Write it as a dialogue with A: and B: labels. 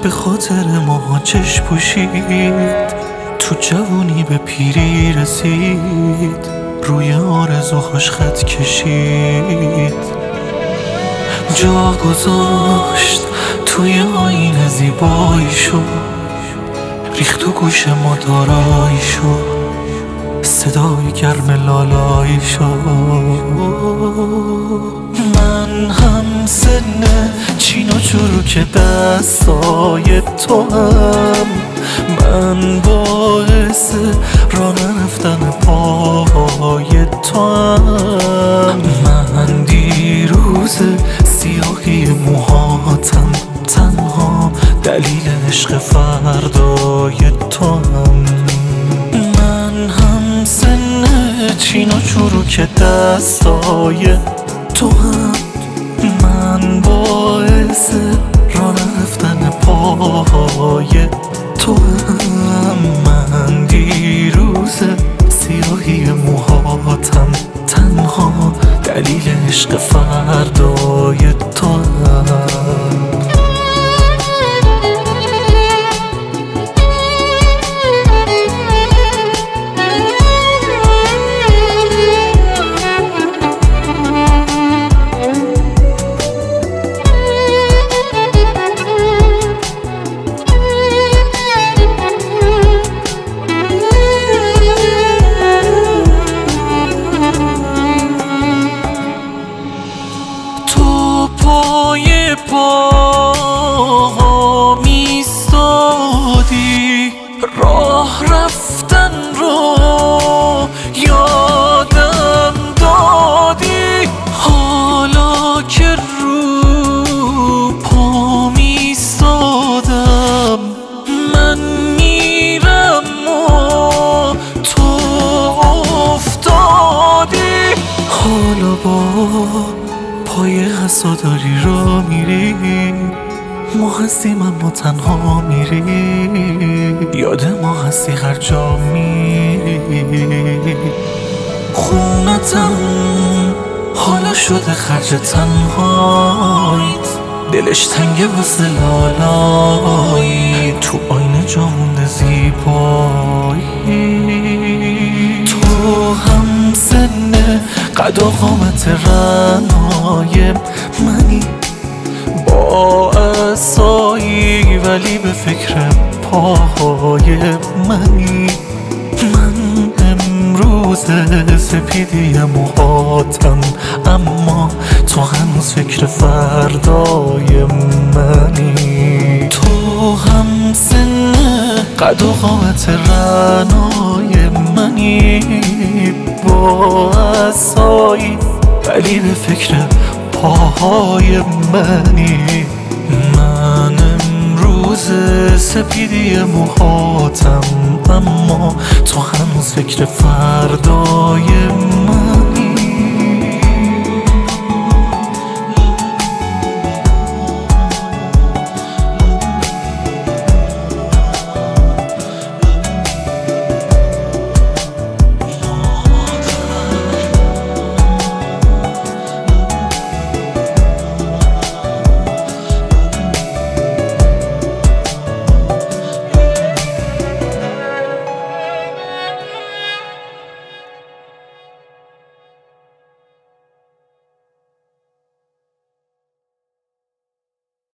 A: به خاطر ما چشم پوشید، تو جوونی به پیری رسید، روی آرزوهاش خط کشید، جا گذاشت توی آینه زیباییشو، ریخت تو گوش ما داراییشو، صدای گرم لالاییشو. من هم سن چین و چروک دستای تو هم، من باعث راه نرفتن پای تو هم، من دیروز سیاهی موهاتم، تنها دلیل عشق فردای تو هم. من هم سن چین و چروک دستای تو هم، من باعث راه رفتن پای تو هم، من دیروز سیاهی موهاتم، تنها دلیل عشق فردای تو هم. پای پا میستادی، راه رفتن رو یادم دادی، حالا که رو پا میستادم، من میرم و تو افتادی، حالا با پای حساداری را میری، ما هستیم اما تنها میری، یاد ما هستی هر جا میری. خونتم حالا شده خرج تنهاییت، دلش تنگه واسه لالایی، تو آینه جا مونده زیبایی. تو هم سن قد و قامت رنای منی، با عصایی ولی به فکر پاهای منی، من امروز سپیدی موهاتم، اما تو هنوز فکر فردای منی. تو هم سن قد و قامت رنای منی، با عصایی ولی به فکر پاهای منی، من امروز سپیدی موهاتم، اما تو هنوز فکر فردای من.